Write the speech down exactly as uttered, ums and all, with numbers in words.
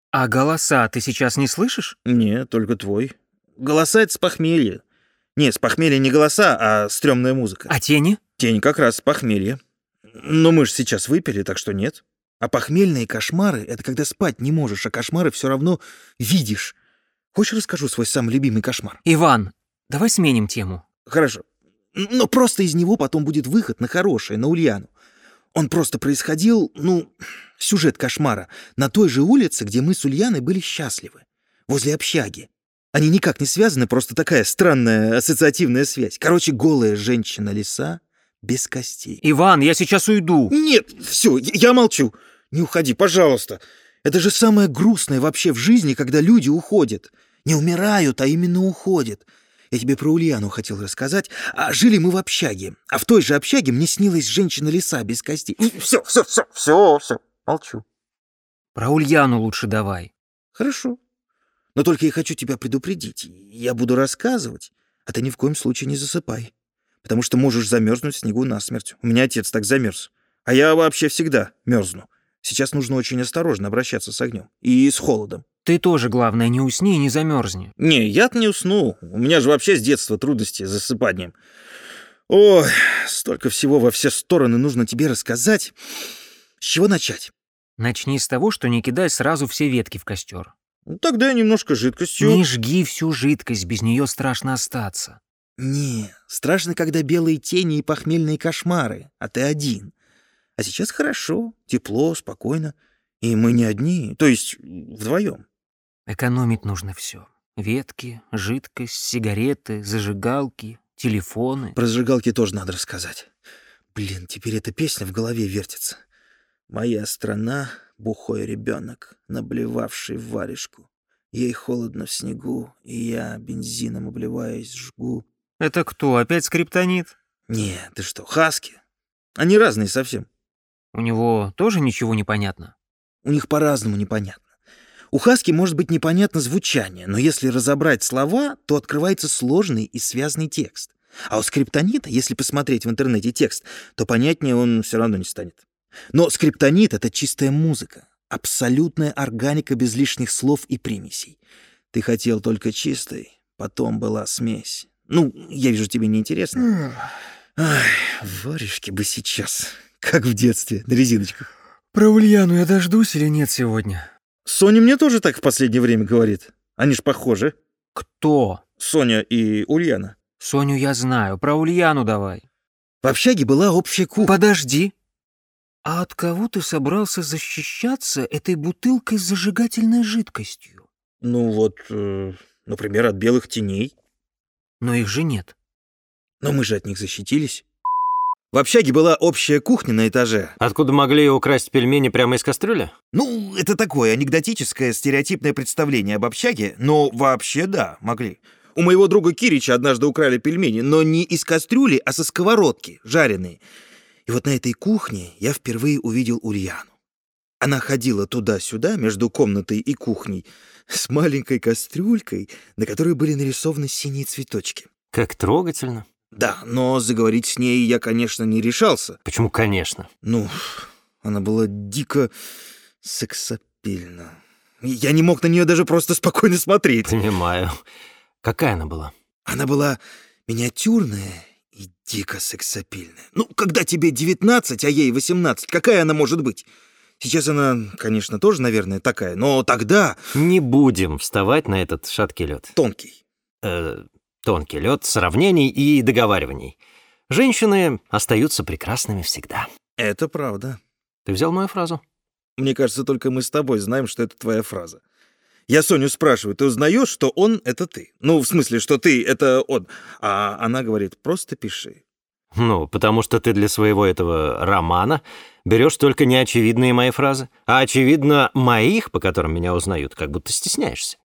А голоса ты сейчас не слышишь? Не, только твой. Голоса — это с похмелья. Не, с похмелья не голоса, а стрёмная музыка. А тени? Тень как раз с похмелья. Но мы же сейчас выпили, так что нет. А похмельные кошмары — это когда спать не можешь, а кошмары все равно видишь. Хочешь, расскажу свой самый любимый кошмар? Иван, давай сменим тему. Хорошо. Но просто из него потом будет выход на хорошее, на Ульяну. Он просто происходил, ну, сюжет кошмара, на той же улице, где мы с Ульяной были счастливы. Возле общаги. Они никак не связаны, просто такая странная ассоциативная связь. Короче, голая женщина-лиса без костей. Иван, я сейчас уйду. Нет, все, я молчу. Не уходи, пожалуйста. Это же самое грустное вообще в жизни, когда люди уходят. Не умирают, а именно уходят. Я тебе про Ульяну хотел рассказать. А жили мы в общаге. А в той же общаге мне снилась женщина-лиса без костей. Все, все, все, все, все. Молчу. Про Ульяну лучше давай. Хорошо. Но только я хочу тебя предупредить. Я буду рассказывать, а ты ни в коем случае не засыпай. Потому что можешь замерзнуть в снегу насмерть. У меня отец так замерз. А я вообще всегда мерзну. Сейчас нужно очень осторожно обращаться с огнем. И с холодом. Ты тоже, главное, не усни и не замерзни. Не, я-то не усну. У меня же вообще с детства трудности с засыпанием. Ой, столько всего во все стороны нужно тебе рассказать. С чего начать? Начни с того, что не кидай сразу все ветки в костер. Ну, тогда я немножко жидкостью... Не жги всю жидкость, без нее страшно остаться. Не, страшно, когда белые тени и похмельные кошмары, а ты один. А сейчас хорошо, тепло, спокойно. И мы не одни, то есть вдвоем. Экономить нужно все. Ветки, жидкость, сигареты, зажигалки, телефоны. Про зажигалки тоже надо рассказать. Блин, теперь эта песня в голове вертится. «Моя страна, бухой ребенок, наблевавший в варежку. Ей холодно в снегу, и я, бензином обливаясь, жгу». Это кто, опять скриптонит? Не, ты что, хаски? Они разные совсем. У него тоже ничего не понятно? У них по-разному непонятно. У хаски может быть непонятно звучание, но если разобрать слова, то открывается сложный и связанный текст. А у скриптонита, если посмотреть в интернете текст, то понятнее он все равно не станет. Но скриптонит — это чистая музыка, абсолютная органика без лишних слов и примесей. Ты хотел только чистой, потом была смесь. Ну, я вижу, тебе неинтересно. Ай, варежки бы сейчас, как в детстве, на резиночках. Про Ульяну я дождусь или нет сегодня? Соня мне тоже так в последнее время говорит. Они ж похожи. Кто? Соня и Ульяна. Соню я знаю, про Ульяну давай. В общаге была общая кухня. Подожди. А от кого ты собрался защищаться этой бутылкой с зажигательной жидкостью? Ну вот, э, например, от белых теней. Но их же нет. Но мы же от них защитились. В общаге была общая кухня на этаже. Откуда могли украсть пельмени прямо из кастрюли? Ну, это такое анекдотическое, стереотипное представление об общаге, но вообще да, могли. У моего друга Кирича однажды украли пельмени, но не из кастрюли, а со сковородки, жареные. И вот на этой кухне я впервые увидел Ульяну. Она ходила туда-сюда, между комнатой и кухней, с маленькой кастрюлькой, на которой были нарисованы синие цветочки. Как трогательно. Да, но заговорить с ней я, конечно, не решался. Почему «конечно»? Ну, она была дико сексапильна. Я не мог на нее даже просто спокойно смотреть. Понимаю. Какая она была? Она была миниатюрная и дико сексапильная. Ну, когда тебе девятнадцать, а ей восемнадцать, какая она может быть? Сейчас она, конечно, тоже, наверное, такая, но тогда... Не будем вставать на этот шаткий лед. Тонкий. Э, тонкий лед сравнений и договариваний. Женщины остаются прекрасными всегда. Это правда. Ты взял мою фразу? Мне кажется, только мы с тобой знаем, что это твоя фраза. Я Соню спрашиваю, ты узнаешь, что он — это ты? Ну, в смысле, что ты — это он. А она говорит, просто пиши. Ну, потому что ты для своего этого романа берешь только неочевидные мои фразы, а очевидно моих, по которым меня узнают, как будто стесняешься.